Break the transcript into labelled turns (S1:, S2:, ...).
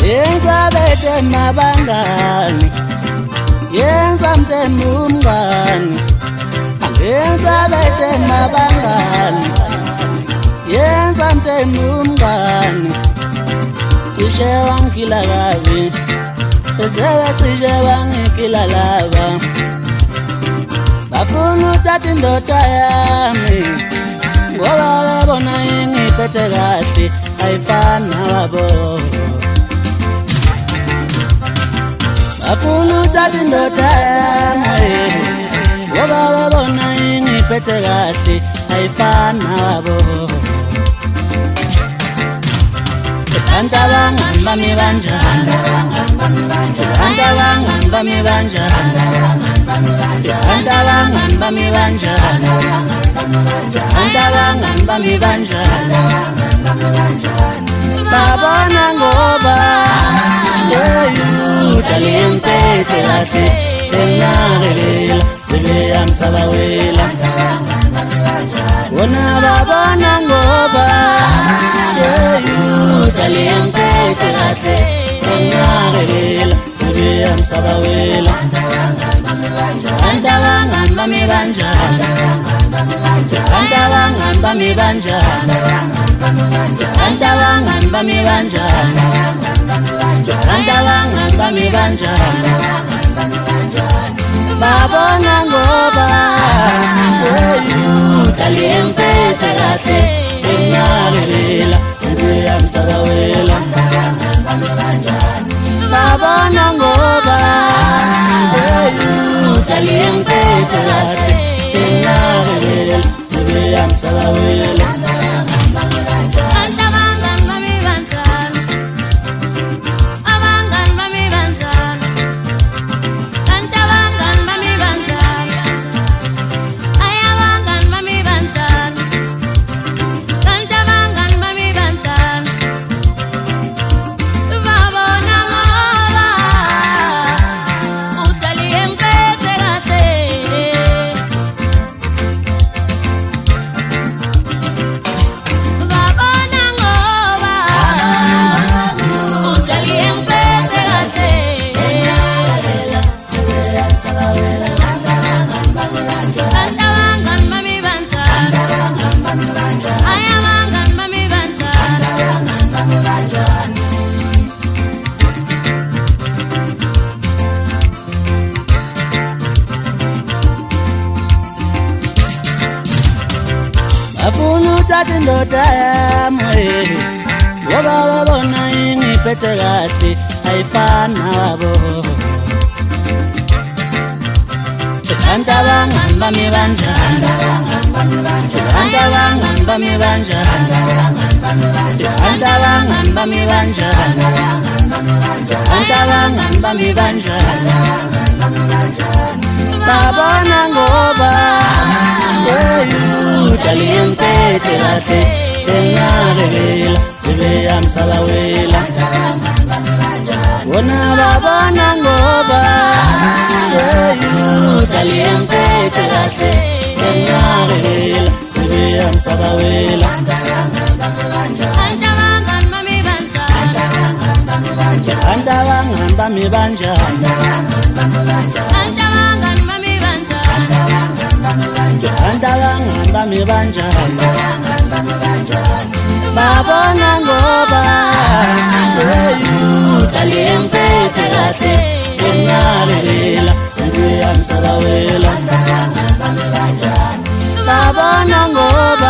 S1: yenza bete mabangani, yenza mtemu umngani, yenza bete mabangani, yenza mtemu umngani. Cishe wangikila kabi, esewe cishe wangikila laba. Bafuna uthatha indoda yami, ngoba bebona ingiphethe kahle, ayifani nawabo. Bafuna uthatha indoda yami, ngoba bebona ingiphethe kahle, ayifani nawabo. Antawangani bami banjani, antawangani bami banjani, antawangani bami banjani, antawangani bami banjani. Babona ngoba yeyuta lemphethe kahle, engakelela sebeyamsabawela. Wona babona ngoba yeyuta lemphethe kahle, engakelela sebeyamsabawela. Antawangani bami banjani, antawangani bami banjani, antawangani bami banjani, antawangani bami banjani. Babona ngoba yeyuta lemphethe kahle, engakelela sebeyamsabawela. Babona ngoba yeyuta lemphethe kahle, engakelela sebeyamsabawela. Bafuna uthatha indoda yami, ngoba babona ingiphethe kahle, ayifani nawabo. Antawangani bami banjani, antawangani bami banjani, antawangani bami banjani, antawangani bami banjani. Babona ngoba yeyuta lemphethe kahle, engakelela sebeyamsabawela. Wona babona ngoba yeyuta lemphethe kahle, engakelela sebeyamsabawela. Antawangani bami banjani, antawangani bami banjani, antawangani bami banjani. Babona ngoba yeyuta lemphethe kahle, engakelela sebeyamsabawela. Babona ngoba